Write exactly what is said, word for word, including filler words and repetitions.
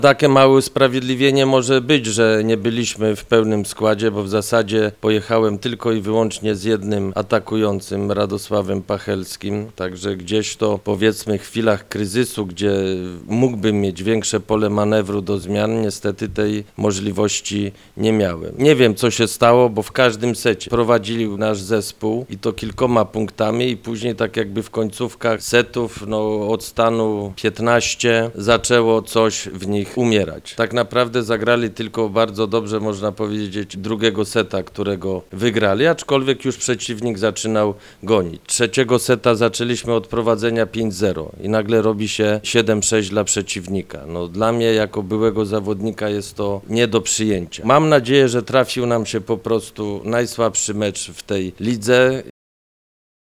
Takie małe usprawiedliwienie może być, że nie byliśmy w pełnym składzie, bo w zasadzie pojechałem tylko i wyłącznie z jednym atakującym, Radosławem Pachelskim, także gdzieś to powiedzmy w chwilach kryzysu, gdzie mógłbym mieć większe pole manewru do zmian, niestety tej możliwości nie miałem. Nie wiem, co się stało, bo w każdym secie prowadzili nasz zespół i to kilkoma punktami i później tak jakby w końcówkach setów, no od stanu piętnaście zaczęło coś w nich umierać. Tak naprawdę zagrali tylko bardzo dobrze, można powiedzieć, drugiego seta, którego wygrali, aczkolwiek już przeciwnik zaczynał gonić. Trzeciego seta zaczęliśmy od prowadzenia pięć zero i nagle robi się siedem sześć dla przeciwnika. No, dla mnie jako byłego zawodnika jest to nie do przyjęcia. Mam nadzieję, że trafił nam się po prostu najsłabszy mecz w tej lidze